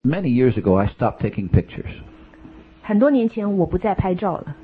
Many years ago, I stopped taking pictures. 很多年前我不再拍照了。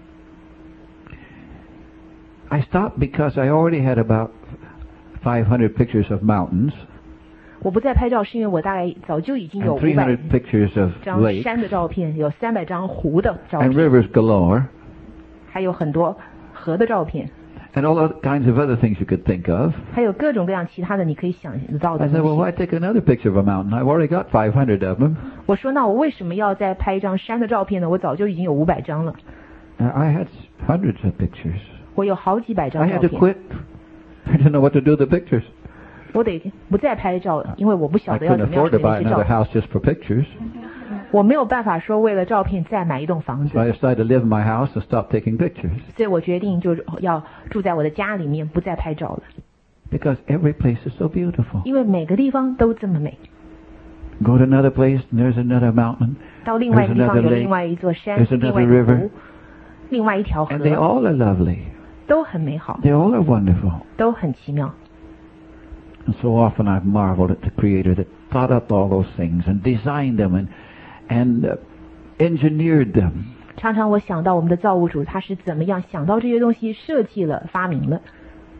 I stopped because I already had about 500 pictures of mountains. 我不再拍照是因为我大概早就已经有 and 300 pictures of 张 lakes 山的照片，有300张湖的照 and 片， rivers galore, 还有很多河的照片， and all other kinds of other things you could think of. 还有各种各样其他的你可以想得到 I 的 said, well, 东 why 西。 take another picture of a mountain? I've already got 500 of them. 我说那我为什么要再拍一张山的照片呢？我早就已经有500张了， I had hundreds of pictures. 我有好几百张 I 照 had to 片， quit. I didn't know what to do with the pictures. 我得不再拍照了，因为我不晓 I 得要 couldn't 怎么样 afford 处 to 理 buy 这些照 another 片， house just for pictures. 我没有办法说为了照片再买一栋房 So I 子， decided to live in my house and stop taking pictures. 所以我决定就是要住在我的家里面，不再拍照了， Because every place is so beautiful. 因为每个地方都这么美。 Go to another place and there's another mountain. 到另外一个地方 There's another 有另外一座山， There's 另外一 another 个 river. 湖，另外一条河， And they all are lovely. 都很美好， They all are wonderful. 都很奇妙。 And so often I've marveled at the Creator that thought up all those things and designed them and engineered them. 常常我想到我们的造物主他是怎么样想到这些东西，设计了、发明了。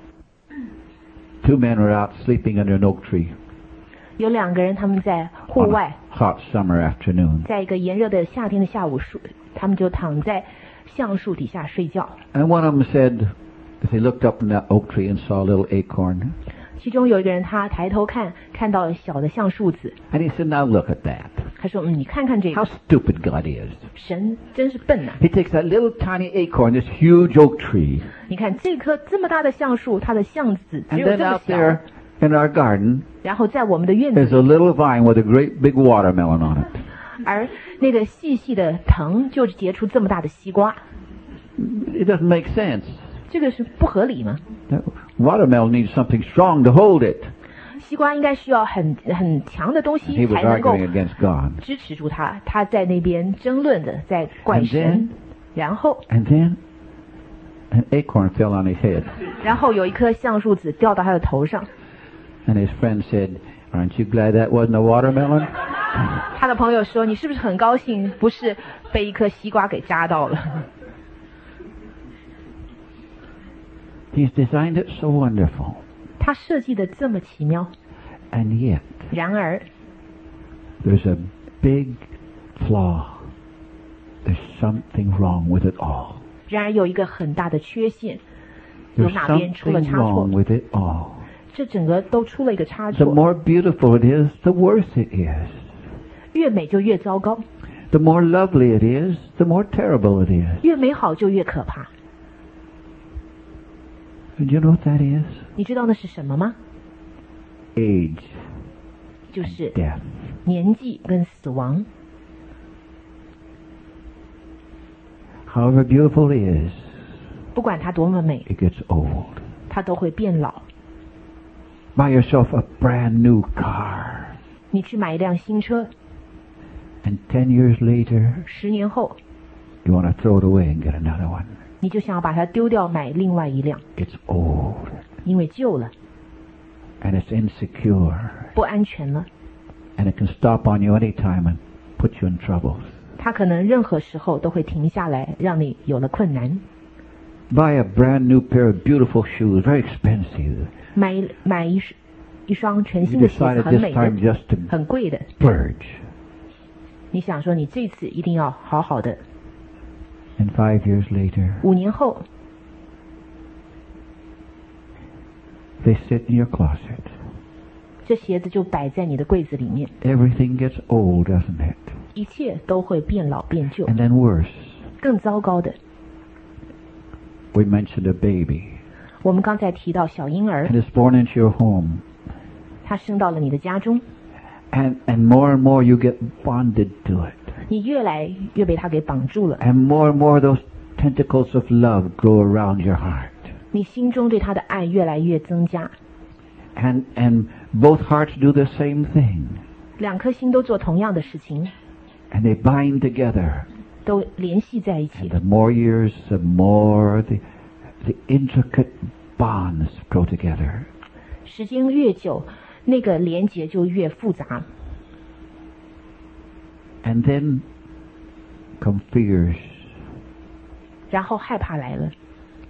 Two men were out sleeping under an oak tree. 有2个人他们在户 On 外， a hot summer afternoon. 在一个炎热的夏天的下午，他们就躺在橡树底下睡觉。 And one of them said, as he looked up in that oak tree and saw a little acorn, 其中有一个人他抬头看到了小的橡树子， and he said, now look at that. 他说：“你看看这 How 个， stupid God is. 神真是笨呐、 He takes that little tiny acorn, this huge oak tree, 你看这棵这么大的橡树，它的橡子只 and 有 then 这么 out 小， there in our garden, 然后在我们的院子 there's a 里， little vine with a great big watermelon on it. 而那个细细的藤就结出这么大的西瓜， It doesn't make sense. 这个是不合理吗？ That watermelon needs something strong to hold it. 西瓜应该需要很强的东 He 西 was 才能够 arguing against God. 支持住它。他在那边争论的，在怪 And 神。然后 And then an acorn fell on his head. 有一颗橡树籽掉到他的头上， And his friend said, aren't you glad that wasn't a watermelon? 他的朋友说：“你是不是很高兴，不是被一颗西瓜给扎到了？” He's designed it so wonderful. 他设计的这么奇妙， And yet, 然而 there's a big flaw. There's something wrong with it all. 有一个很大的缺陷，有 There's 哪边出了 something 差错 wrong？with it all. 这整个都出了一个差 The 错， more beautiful it is, the worse it is. 越美就越糟糕， The more lovely it is, the more terrible it is. 越美好就越可怕。 And you know what that is? 你知道那是什么吗？ Age, 就是 death. 年纪跟死亡。 However beautiful it is, 不管它多么美， it gets old. 它都会变老。 Buy yourself a brand new car. 你去买一辆新车， And 10 years later, 10年后， you want to throw it away and get another one. 你就想要把它丢掉，买另外一辆， It's old. 因为旧了， And it's insecure. 不安全了。 And it can stop on you any time and put you in trouble. 它可能任何时候都会停下来，让你有了困难。 Buy a brand new pair of beautiful shoes, very expensive. 买一双全 You 新的鞋子， decided 很 this 美 time 的， just to 很贵的。 splurge. 你想说你这次一定要好好的。 And 5 years later, 5年后， they sit in your closet. 这鞋子就摆在你的柜子里面， Everything gets old, doesn't it? 一切都会变老变旧。 And then worse, 更糟糕的， we mentioned a baby. 我们刚才提到小婴儿， And it's born into your home. 他生到了你的家中， And more you get bonded to it. 你越来越被他给绑住了， And more those tentacles of love grow around your heart. 你心中对他的爱越来越增加， And both hearts do the same thing. 两颗心都做同样的事情， And they bind together. 都联系在一起 And。the more years, the more the intricate bonds grow together. 时间越久，那个连结就越复杂。 And then come fears. 然后害怕来了。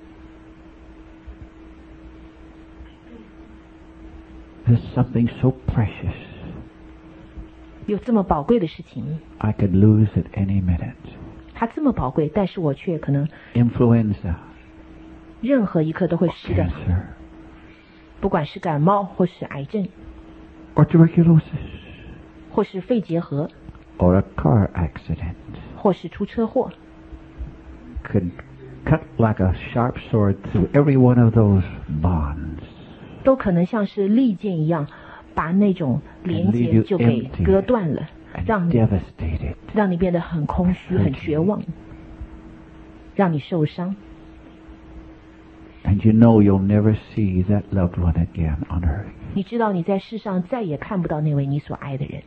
There's something so precious. 有这么宝贵的事情， I could lose at any minute. 它这么宝贵，但是我却可能 Influenza, 任何一刻都会失的， cancer, 不管是感冒或是癌症， or tuberculosis, 或是肺结核， or a car accident 或是出车祸， could cut like a sharp sword through every one of those bonds. 都可能像是利剑一样，把那种连接就给割断了， And devastated. 让你变得很空虚、很绝望，让你受伤。 And you know you'll never see that loved one again on earth. 你知道你在世上再也看不到那位你所爱的人。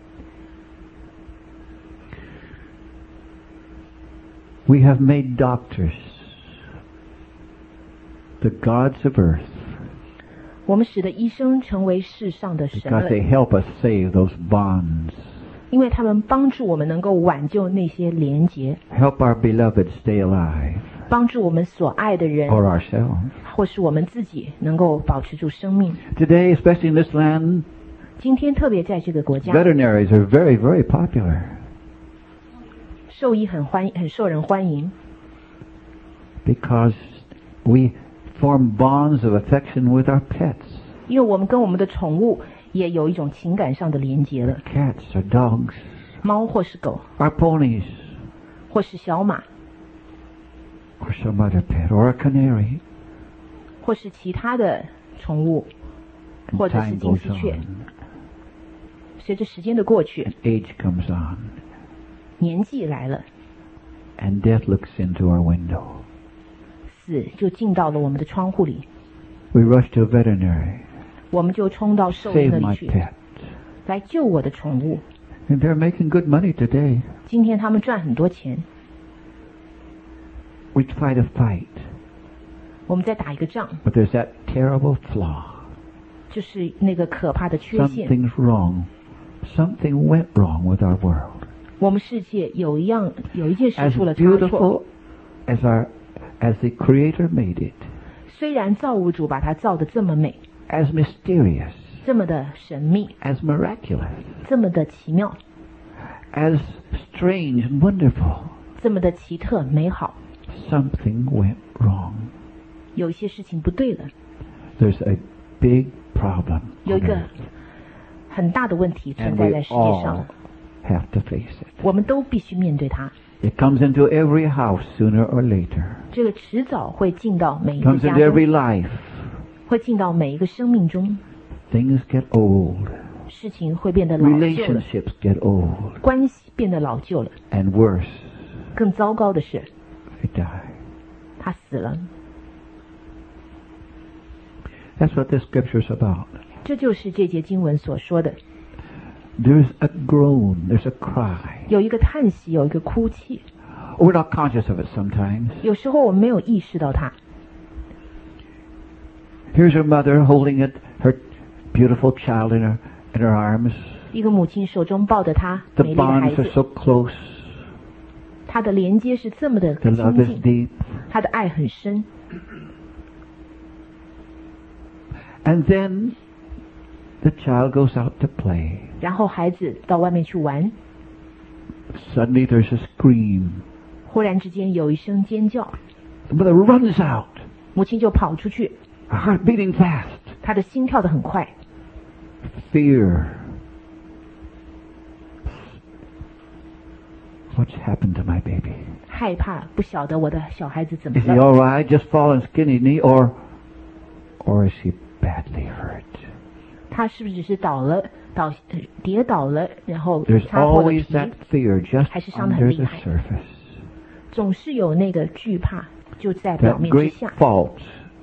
We have made doctors the gods of earth 我们使得医生成为世上的神 because 了， they help us save those bonds, 因为他们帮助我们能够挽救那些连结， help our beloved stay alive, 帮助我们所爱的人 or ourselves. 或是我们自己能够保持住生命。 Today, especially in this land, 今天特别在这个国家， veterinaries are very, very popular 兽医很受人欢迎， because we form bonds of affection with our pets. 因为我们跟我们的宠物也有一种情感上的连结了， Cats or dogs, 猫或是狗， our ponies, 或是小马， or some other pet, or a canary. 或是其他的宠物， And 或者是 time 金 goes 丝雀。 on, 随着时间的过去， age comes on, 年纪来了， and death looks into our window. 死就进到了我们的窗户里， We rush to a veterinary, 我们就冲到兽医 save 那里 my 去， pet. 来救我的宠物。 And they're making good money today. 今天他们赚很多钱， We fight a fight, 我们在打一个仗， but there's that terrible flaw. 就是那个可怕的缺陷。 Something's wrong. Something went wrong with our world. 我们世界有一件事 As 出了差错。 beautiful as the Creator made it, 虽然造物主把它造得这么美， as mysterious, 这么的神秘， as miraculous, 这么的奇妙， as strange and wonderful, 这么的奇特美好， something went wrong. 有一些事情不对了， There's a big problem 有一 on 个 earth, 很大的问题存 and 在 we 在世界上 all，have to face it. 我们都必须面对它。 It comes into every house sooner or later. 这个迟早会进到每一 It 个 comes 家 into every 中， life. 会进到每一个生命中， Things get old. 事情会变得老旧了， Relationships get old. 关系变得老旧了。 And worse, 更糟糕的是， they die. 他死了。 That's what this scripture is about. 这就是这节经文所说的， There's a groan, there's a cry. 有一个叹息，有一个哭泣。 We're not conscious of it sometimes. 有时候我们没有意识到它。 Here's her mother holding her beautiful child in her arms. 一个母亲手中抱着她 The 美丽的孩 bonds are 子， so close. 她的连接是这么的 The 亲 love is 近， deep. 她的爱很深。 And then the child goes out to play. 然后孩子到外面去玩， Suddenly there's a scream. 忽然之间有一声尖叫， The mother runs out, 母亲就跑出去， her heart beating fast. 她的心跳得很快， Fear. What's happened to my baby? 害怕，不晓得我的小孩子怎么 Is he 了， all right? Just fallen skinny knee, or is he badly hurt? 他是不是只是跌倒了，然后 There's 擦破了 always 皮， that fear just 还是伤得很 under 厉 the 害？ surface. 总是有那个惧怕就在表 That 面之 great 下。 fault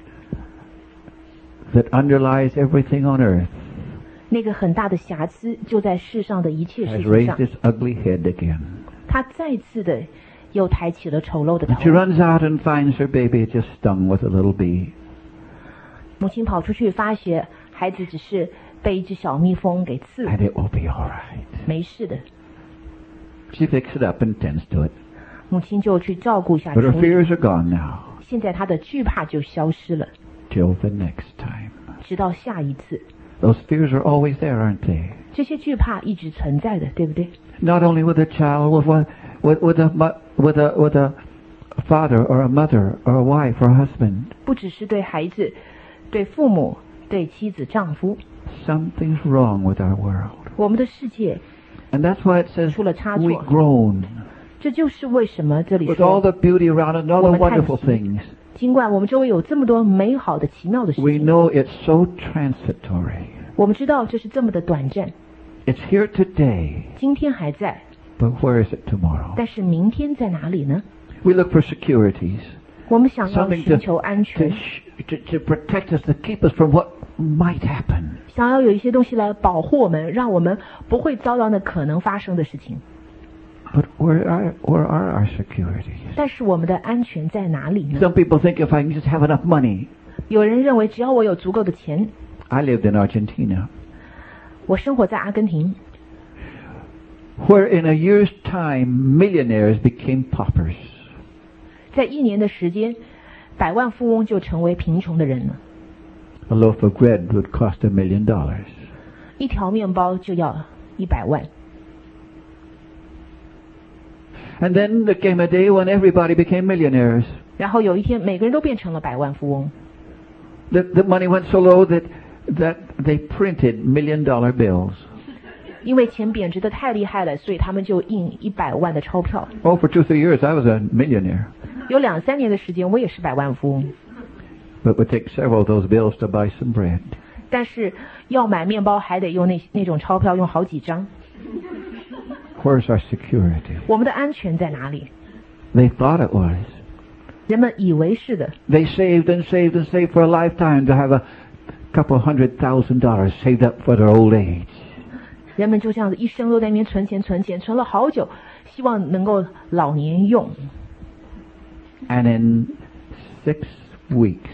that underlies everything on earth 那个很大的瑕疵就在世上的一切事 has 情 raised 上， its ugly head again. 他再次的又抬起了丑陋的 And 头 she。runs out and finds her baby just stung with a little bee. 母亲跑出去发觉孩子只是被一只小蜜蜂给刺了， And it will be all right. 没事的。 She picks it up and tends to it. 母亲就去照顾一下 But her 处理。 fears are gone now. 现在她的惧怕就消失了， Till the next time. 直到下一次。 Those fears are always there, aren't they? 这些惧怕一直存在的，对不对？ Not only with a child, with a father or a mother or a wife or a husband. 不只是对孩子、对父母、对妻子、丈夫， Something's wrong with our world. 我们的世界 And that's why it says 出了差 we 错。 groan. 这就是为什么这里 With all 说， the beauty around and all the 我们叹 wonderful 息 things. 尽管我们周围有这么多美好的、奇妙的事 We 情， know it's so transitory. 我们知道这是这么的短暂， It's here today, 今天还在， but where is it tomorrow? 但是明天在哪里呢？ We look for securities. 我们想要 Something 寻求安全， to protect us, to keep us from what might happen. 想要有一些东西来保护我们，让我们不会遭到那可能发生的事情。 But where are our securities? 但是我们的安全在哪里呢？ Some people think if I can just have enough money. 有人认为只要我有足够的钱， I lived in Argentina, 我生活在阿根廷， where in a year's time millionaires became paupers. 在1年的时间，百万富翁就成为贫穷的人了。 A loaf of bread would cost $1 million. 一条面包就要100万。 And then there came a day when everybody became millionaires. 然后有一天，每个人都变成了百万富翁， The money went so low that they printed $1 million bills. 因为钱贬值的太厉害了，所以他们就印100万的钞票。 Oh, for 2-3 years I was a millionaire. 有2-3年的时间，我也是百万富翁， But it would take several of those bills to buy some bread. 但是要买面包还得用那种钞票，用好几张。 Where's our security? 我们的安全在哪里？ They thought it was. 人们以为是的， They saved and saved and saved for a lifetime to have a couple $100,000 saved up for their old age. 人们就这样子一生都在那边存钱，存了好久，希望能够老年用。 And in 6 weeks,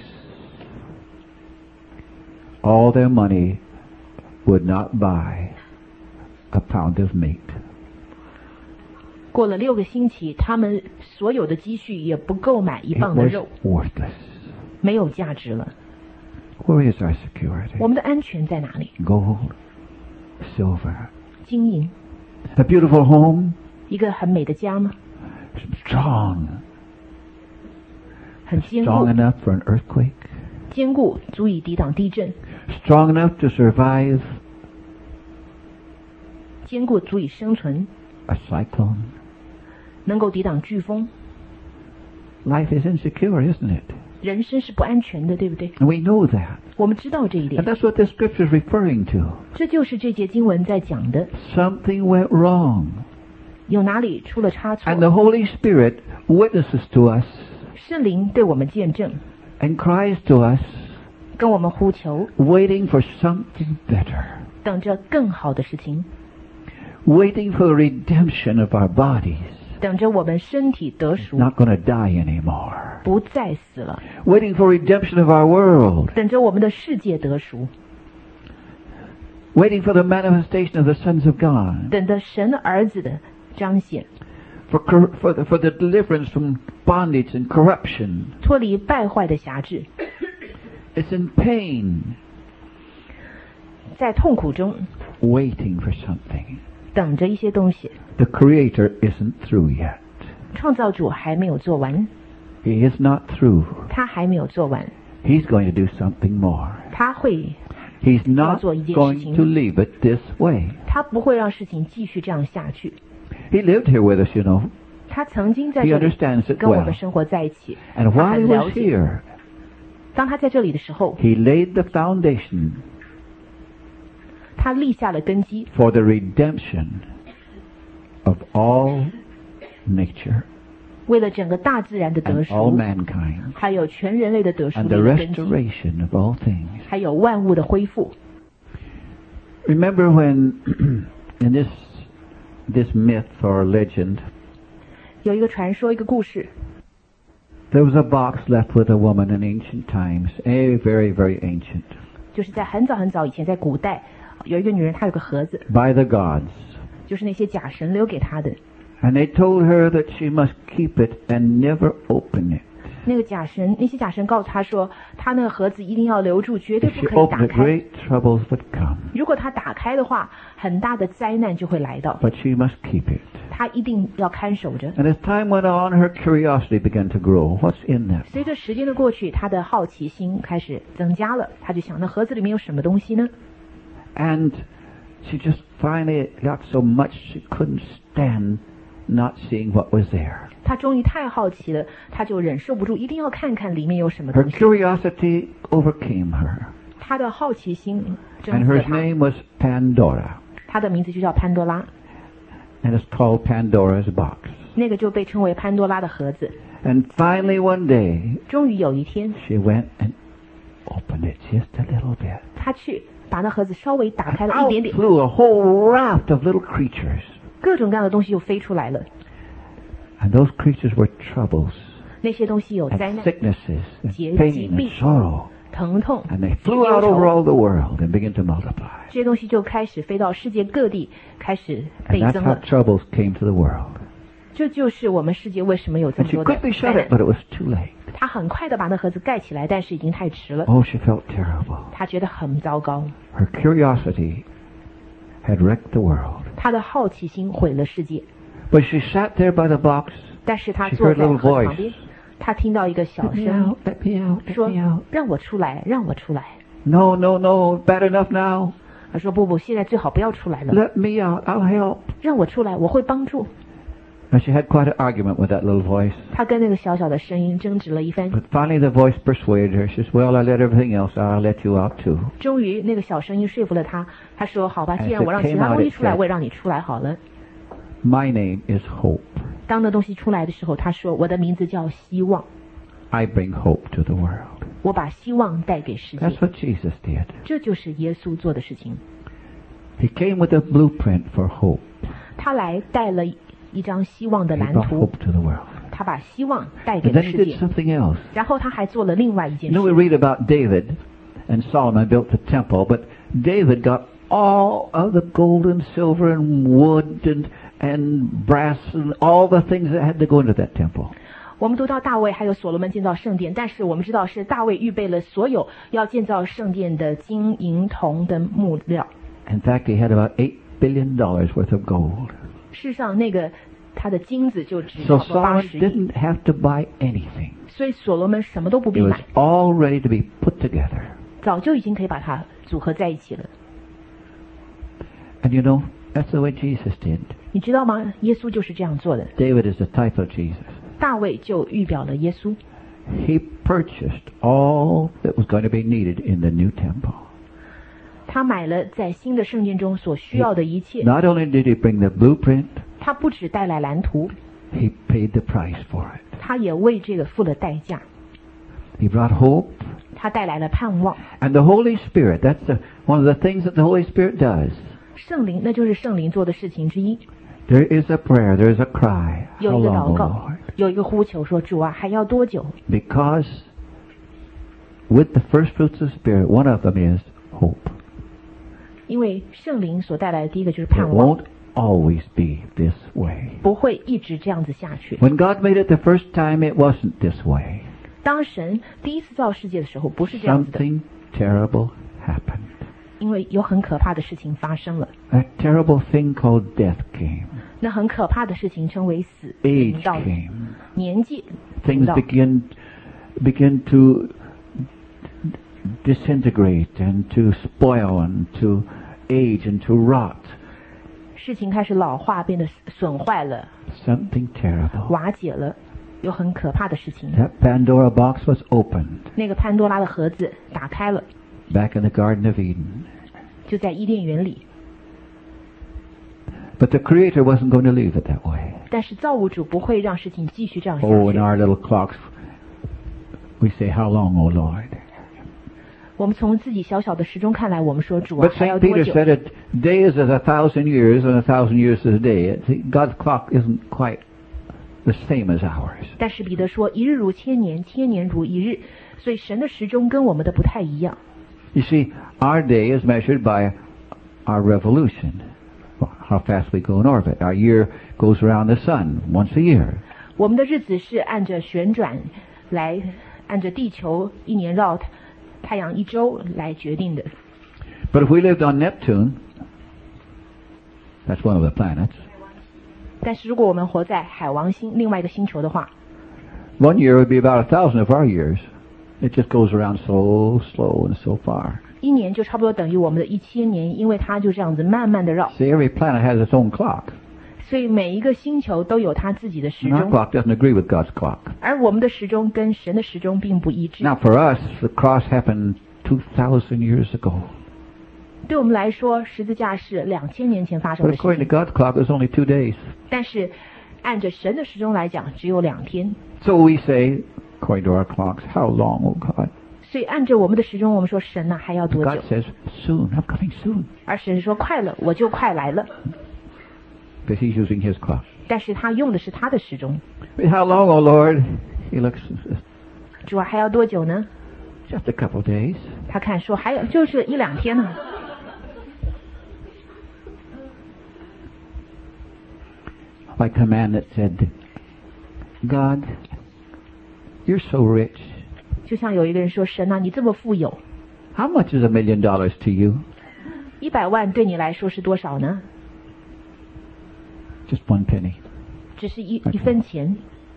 all their money would not buy a pound of meat. 过了6个星期，他们所有的积蓄也不够买1 It 磅的 was 肉， worthless. 没有价值了。 Where is our security? 我们的安全在哪里？ Gold, silver, 金银， a beautiful home, 一个很美的家吗？ strong, 很坚 strong 固， enough for an earthquake, 坚固足以抵挡地震， strong enough to survive 坚固足以生存， a cyclone. 能够抵挡飓风。 Life is insecure, isn't it? 人生是不安全的，对不对？ And we know that. 我们知道这一 And 点， that's what this scripture is referring to. 这就是这节经文在讲的。 Something went wrong. 有哪里出了差错 And？the Holy Spirit witnesses to us 圣灵对我们见证， and cries to us, 跟我们呼求， waiting for something better. 等着更好的事情， Waiting for the redemption of our bodies. 等着我们身体得赎， Not going to die anymore. 不再死了， Waiting for redemption of our world. 等着我们的世界得赎， Waiting for the manifestation of the sons of God. 等着神儿子的彰显， For the deliverance from bondage and corruption. 脱离败坏的辖制， It's in pain. 在痛苦中 Waiting for something. 等着一些东西。 The Creator isn't through yet. 创造主还没有做完， He is not through. 他还没有做完， He's going to do something more. 他会， He's not 做一件事情。 going to leave it this way. 他不会让事情继续这样下去。 He lived here with us, you know. 他曾经在 He 这里 understands it 跟我 well. 们生活在一起， And 他 while he 很了 was 解。 here, 当他在这里的时候， he laid the foundation 他立下了根基， for the redemption of all nature 为了整个大自然的得 and all 赎， mankind 还有全人类的得赎 and 的 the 一个根基， restoration of all things. 还有万物的恢复。 Remember when in this myth or legend, 有一个传说，一个故事， there was a box left with a woman in ancient times, very, very ancient, 就是在很早很早以前，在古代，有一个女人，她有个盒子， by the gods. 就是那些假神留给她的。 And they told her that she must keep it and never open it. 那些假神告诉他说，他那个盒子一定要留住，绝对 If 不 she 可以打 opened it, 开。 great troubles would come. 如果他打开的话，很大的灾难就会来到。 But she must keep it. 他一定要看守着。 And as time went on, her curiosity began to grow. What's in that? 随着时间的过去，他的好奇心开始增加了。他就想，那盒子里面有什么东西呢？ And she just finally got so much she couldn't stand not seeing what was there. 他终于太好奇了，他就忍受不住，一定要看看里面有什么 Her 东西。 curiosity overcame her. 他的好奇心征 And 服 her 了他。 name was Pandora. 他的名字就叫潘多拉， And it's called Pandora's box. 那个就被称为潘多拉的盒子。 And finally one day, 终于有一天， she went and opened it just a little bit. 他去把那盒子稍微打开了一 Out 点点， flew a whole raft of little creatures. 各种各样的东西就飞出来了。 And those creatures were troubles 那些东西有灾 and 难、 sicknesses and 疾 pain and 病、 sorrow. 疼痛、 And they flew out 忧 over 愁， all the world and began to multiply. 这些东西就开始飞到世界各地，开始 And 倍 that's 增 how 了。 troubles came to the world. 这就是我们世界为什么有这 And 么 she 多的 quickly 灾 shut it, 难。 but it was too late. 他很快的把那盒子盖起来，但是已经太迟了。 Oh, she felt terrible. 他觉得很糟糕， Her curiosity had wrecked the world. 他的好奇心毁了世界。 But she sat there by the box. 但是他 She 坐 heard 在 a little 盒子 voice. 旁边，他听到一个小 Let me 声 out, let me out, let 说 me out.：“ 让我出来，让我出来。 No, no, no, bad enough now. ” 他说：“不，现在最好不要出来了， Let me out, I'll help. 让我出来，我会帮助。 And she had quite an argument with that little voice. ” 他跟那个小小的声音争执了一番， But finally the voice persuaded her. She says, well, I let everything else. I'll let you out too. 终于那个小声音说服了他。他说：“好吧， As 既然我让其他 it came out, 东西 it 出来， said- 我也让你出来好了。 My name is Hope. ” 当那东西出来的时候，他说：“我的名字叫希望， I bring hope to the world. 我把希望带给世界。 That's what Jesus did. ” 这就是耶稣做的事情。 He came with a blueprint for hope. 他来带了一张希望的 He 蓝 brought 图， hope to the world. 他把希望带给 But 了 then he 世 did 界。 something else. 然后他还做了另外一件 You know, we 事。 read about David and Solomon built the temple, but David got all of the gold and silver and wood and brass and all the things that had to go into that temple. 我们读到大卫还有所罗门建造圣殿，但是我们知道是大卫预备了所有要建造圣殿的金银铜的木料。 In fact, he had about $8 billion worth of gold. 事实上，那个他的金子就值 So 差不多 Solomon 80亿， didn't have to buy anything. 所以所罗门什么都不 It 必 was 买， all ready to be put together. 早就已经可以把它组合在一起了。 And you know, that's the way Jesus did. 你知道吗？耶稣就是这样做的。 David is the type of Jesus. 大卫就预表了耶稣， He purchased all that was going to be needed in the new temple. 他买了在新的圣殿中所需要的一切。 Not only did he bring the blueprint, 他不只带来蓝图， he paid the price for it. 他也为这个付了代价。 He brought hope. 他带来了盼望。 And the Holy Spirit, that's one of the things that the Holy Spirit does. 圣灵，那就是圣灵做的事情之一。 There is a prayer, there is a cry. 有 How 一个 long, 祷 O 告 Lord?， 有一个呼求说：“主啊，还要多久 Because with the first fruits of the Spirit, one of them is hope.？” 因为圣灵所带来的第一个就是 It 盼望， won't always be this way. 不会一直这样子下去。 When God made it the first time, it wasn't this way. 当神第一次造世界的时候，不是这样子的， Something terrible happened. 因为有很可怕的事情发生了。 A terrible thing called death came. 那很可怕的事情称为死， Age 临到了 came. 年纪 Things 临到， begin to disintegrate and to spoil and to age and to rot. 事情开始老化，变得损坏了， Something terrible. 瓦解了，有很可怕的事情。 That Pandora box was opened 那个潘多拉的盒子打开了， back in the Garden of Eden. 就在伊甸园里。 But the Creator wasn't going to leave it that way. 但是造物主不会让事情继续这样下 Oh, in 去。 our little clocks, we say, how long, O Lord? 我们从自己小小的时钟看来，我们说主啊 But 还要 St. 多 Peter 久？ said it, days is 1,000 years and 1,000 years is a day. God's clock isn't quite the same as ours. 但是彼得说一日如千年，千年如一日，所以神的时钟跟我们的不太一样。 You see, our day is measured by our revolution, how fast we go in orbit. Our year goes around the sun once a year. 我们的日子是按着旋转来，按着地球一年绕太阳一周来决定的。 But if we lived on Neptune, that's one of the planets. 但是如果我们活在海王星另外一个星球的话， 1 year would be about 1,000 of our years. It just goes around so slow and so far. 一年就差不多等于我们的1000年，因为它就这样子慢慢的绕。 See, every planet has its own clock. 所以每一个星球都有它自己的时 And our 钟， clock doesn't agree with God's clock. 而我们的时钟跟神的时钟并不一致。 Now, for us, the cross happened 2,000 years ago. 对我们来说，十字架是2000年前发生 But 的事 according to 情， God's clock, it was only 2 days. 但是按着神的时钟来讲，只有2天。 So we say, according to our clocks, how long, oh God? 所以按着我们的时钟，我们说神呢还要多久 God？ says, soon, I'm coming soon. 而神说快了，我就快来了。 Because he's using his clock. 但是他用的是他的时钟。 How long, oh Lord? He looks and says, 主啊，还要多久呢？ just a couple of days. 他看说还有就是1-2天呢。 Like a man that said, God, you're so rich. 就像有一个人说，神啊，你这么富有， How much is $1 million to you? 100万对你来说是多少呢？ Just 1 penny. 只是一分钱。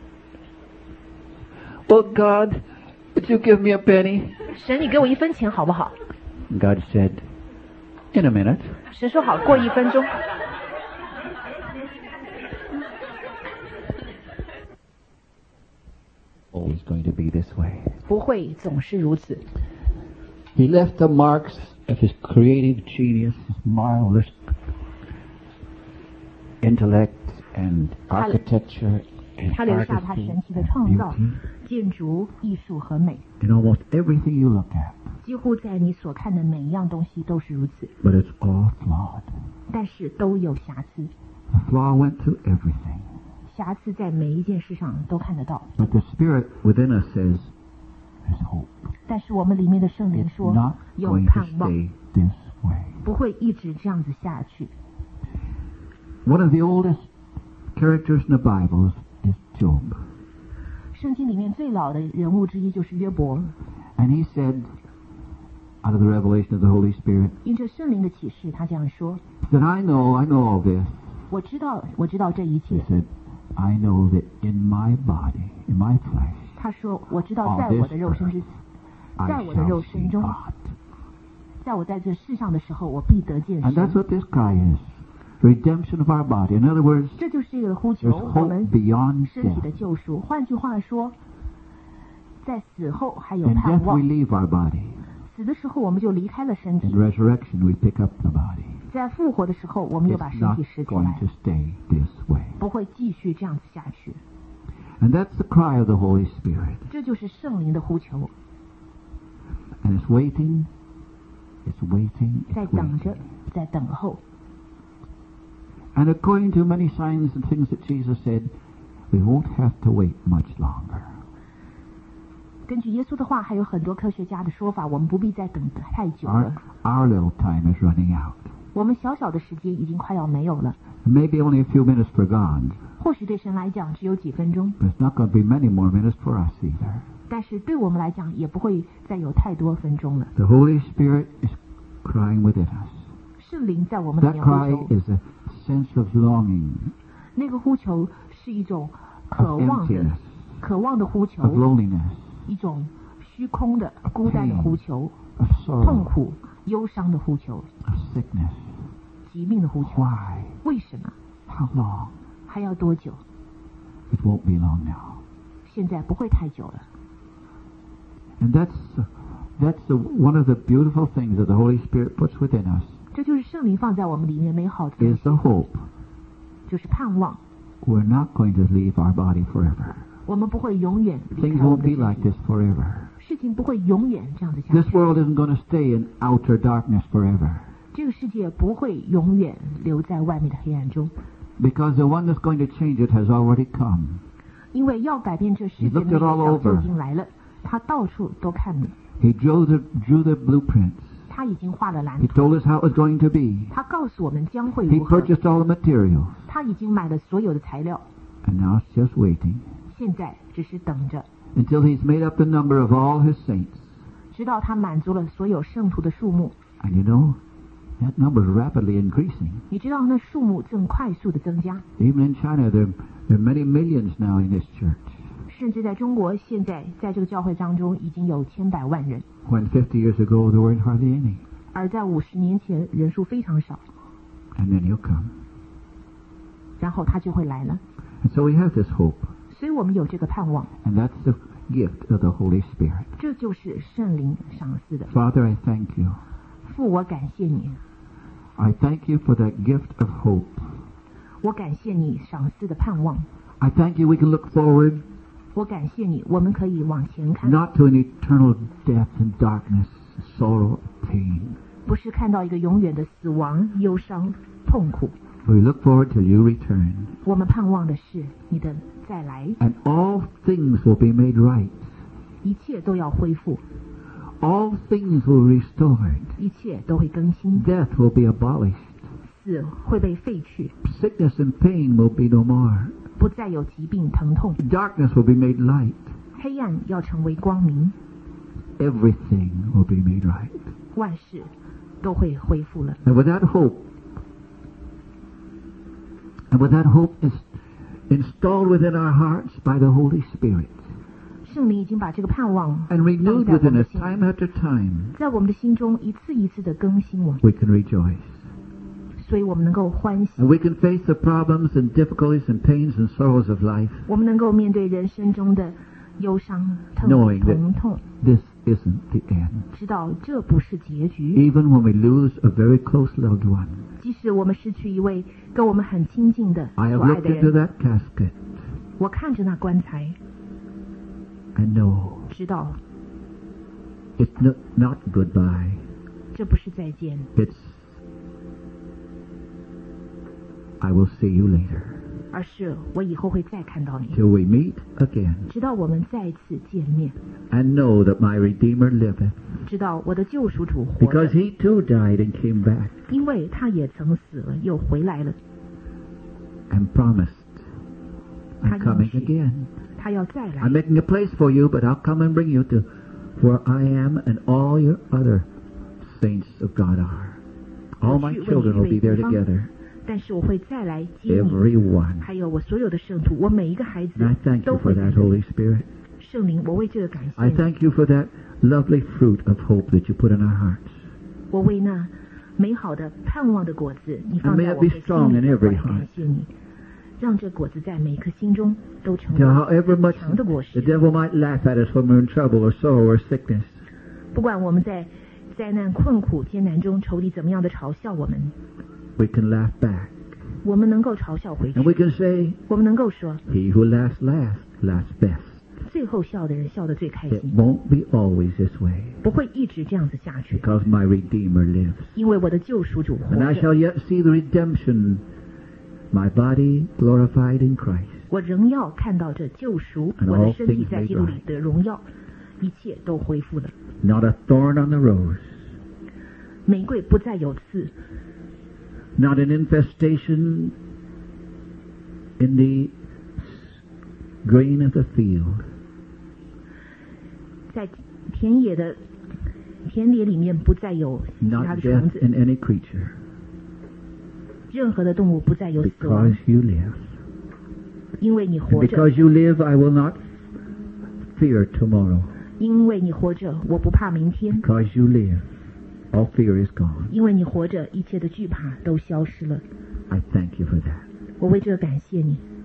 Oh God, would you give me a penny? 神，你给我1分钱好不好？ And God said, in a minute. 神说好，过1分钟。 Always going to be this way. 不会总是如此。 He left the marks of his creative genius, his marvelous intellect and architecture and 他留下他 artistry 神奇的 and 创造、 beauty 建筑、艺术和美， in almost everything you look at. 几乎在你所看的每一样东西都是如此， But it's all flawed. 但是都有瑕疵。 The flaw went through everything. 瑕疵在每一件事上都看得到， But the Spirit within us says, there's hope. 但是我们里面的圣灵 It's 说 not 有 going to 盼望， stay this way. 不会一直这样子下去。 One of the oldest characters in the Bible is Job. 圣经里面最老的人物之一就是约伯， And he said, out of the revelation of the Holy Spirit, 因着圣灵的启示，他这样说： he said, I know all this. 我知道这一 He 切。 said, I know that in my body, in my flesh, 他说：我知道在我的肉身之， I 在我的肉 shall 身 see 中， God. 在我在这世上的时候，我必得见 And that's 神。 what this cry is. Redemption of our body. In other words, 这就是这个呼 there's 求，我 hope 们 beyond 身体的 death. 救赎。换句话说，在死后还有 In 盼 death we 望。 leave our body. 死的时候我们就离开了身 In 体， resurrection we pick up the body. 在复活的时候，我们又把 It's 身 not 体拾起 going 来 to，stay this way. 不会继续这样子下去。 And that's the cry of the Holy Spirit. 这就是圣灵的呼求， And it's waiting, it's waiting, 在 it's 等着 waiting.， 在等候。 And according to many signs and things that Jesus said, we won't have to wait much longer. 根据耶稣的话，还有很多科学家的说法，我们不必再等太久 Our, 了。 our little time is running out. 我们小小的时间已经快要没有了， Maybe only a few minutes for God, 或许对神来讲只有几分钟， but it's not going to be many more minutes for us either. 但是对我们来讲也不会再有太多分钟了。 The Holy Spirit is crying within us. 圣灵在我们里 That 面呼 cry 求， is a sense of longing, 那个呼求是一种 of 渴望的、 emptiness, 渴望的呼 of 求， loneliness, 一种虚空的、孤单的呼求， of 痛 sorrow, 苦、忧伤的呼求， of sickness. 疾病的呼求。 Why? 为什么？ How long? 还要多久？ It won't be long now. 现在不会太久了。 And that's one of the beautiful things that the Holy Spirit puts within us 这就是圣灵放在我们里面美好的东 is 西， the hope 就是盼望。 we're not going to leave our body forever. 我们不会永远离 Things 开我 won't 们 be 的 like 身 this 体， forever. 事情不会永远这样子下 This 去。 world isn't going to stay in outer darkness forever. 这个世界不会永远留在外面的黑暗中， Because the one that's going to change it has already come. 因为要改变这世界 He 的 looked 那 it all 个早就 over. 已经来了，他到处都看了， He drew the blueprints. 他已经画了蓝 He 图， told us how it was going to be. 他告诉我们将会 He 如何， purchased all the materials. 他已经买了所有的材料， And now it's just waiting 现在只是等着， until he's made up the number of all his saints. 直到他满足了所有圣徒的数目。 And you know, that number is rapidly increasing. 你知道那数目正快速的增加， Even in China, there are many millions now in this church. 甚至在中国，现在在这个教会当中已经有千百万人， When 50 years ago, there weren't hardly any. 而在50年前人数非常少， And then he'll come. 然后他就会来了。 And so we have this hope. 所以我们有这个盼望， And that's the gift of the Holy Spirit. 这就是圣灵赏赐的。 Father, I thank you. 父，我感谢你， I thank you for that gift of hope. 我感谢你赏赐的盼望， I thank you we can look forward 我感谢你，我们可以往前看， not to an eternal death and darkness, sorrow, pain. 不是看到一个永远的死亡、忧伤、痛苦。 We look forward till you return. 我们盼望的是你的再来， And all things will be made right. 一切都要恢复， All things will be restored. 一切都会更新， Death will be abolished. 死会被废去， Sickness and pain will be no more. 不再有疾病疼痛， Darkness will be made light. 黑暗要成为光明， Everything will be made right. 万事都会恢复了。 And with that hope is installed within our hearts by the Holy Spirit 圣灵已经把这个盼望 and renewed 放在我 within 们的 us 心， time after time, 在我们的心中一次一次的更新我们， we can rejoice. 所以我们能够欢喜， And we can face the problems and difficulties and pains and sorrows of life, 我们能够面对人生中的忧伤、 Knowing that 疼痛， this isn't the end. 知道这不是结局。 Even when we lose a very close loved one, 即使我们失去一位跟我们很亲近的 I have 所爱 looked 的 into 人， that casket 我看着那棺材， and know 知道 it's not goodbye. 这不是再见， It's I will see you later 而是我以后会再看到你， till we meet again 直到我们再次见面， and know that my Redeemer liveth 知道我的救赎主活 because 着， he too died and came back 因为他也曾死了又回来了， and promised I'm 他应 coming 许 again. 他要再来 I'm。making a place for you, but I'll come and bring you to where I am and all your other saints of God are. All my children will be there together. 但是我会再来接你， Everyone. 还有我所有的圣徒，我每一个孩子 And I thank 都 you 会 for 在 that, 这里 Holy Spirit. 圣灵，我为这个感 I 谢你， thank you for that lovely fruit of hope that you put in our hearts. 我为那美好的盼望的果子，你放 And may 在 it 我们 be 的 strong 心 in 里， every 我来 heart. 感谢你，让这果子在每一颗心中都成 Till 为 however much 强的果 the 实。 devil might laugh at us when we're in trouble or sorrow or sickness, 不管我们在灾难、困苦、艰难中，仇敌怎么样的嘲笑我们， we can laugh back. 我们能够嘲笑回 And we 去， can say, 我们能够说， he who laughs last, laughs best. 最后笑的人笑得最开 It 心， won't be always this way, 不会一直这样子下去， because my Redeemer lives. 因为我的救赎主活 And I 着， shall yet see the redemption, my body glorified in Christ. 我仍要看到这救赎， And 我的 all 身体 things 在 made 基督里 right. 的荣耀，一切都恢复了。 Not a thorn on the rose, 玫瑰不再有刺， not an infestation in the grain of the field, 在田野里面不再有其他 not 的虫 death 子， in any creature, 任何的动物不再有死亡 because，you live. 因为你 And 活着， because you live, I will not fear tomorrow. 因为你活着，我不怕明天， Because you live, all fear is gone. 因为你活着，一切的惧怕都消失了。 I thank you for that. 我为这个感谢你。